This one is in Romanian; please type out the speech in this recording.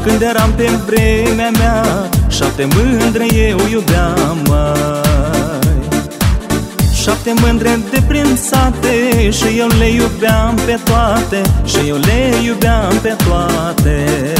Când eram pe vremea mea, 7 mândre eu iubeam, mai 7 mândre de prin sate, și eu le iubeam pe toate, și eu le iubeam pe toate.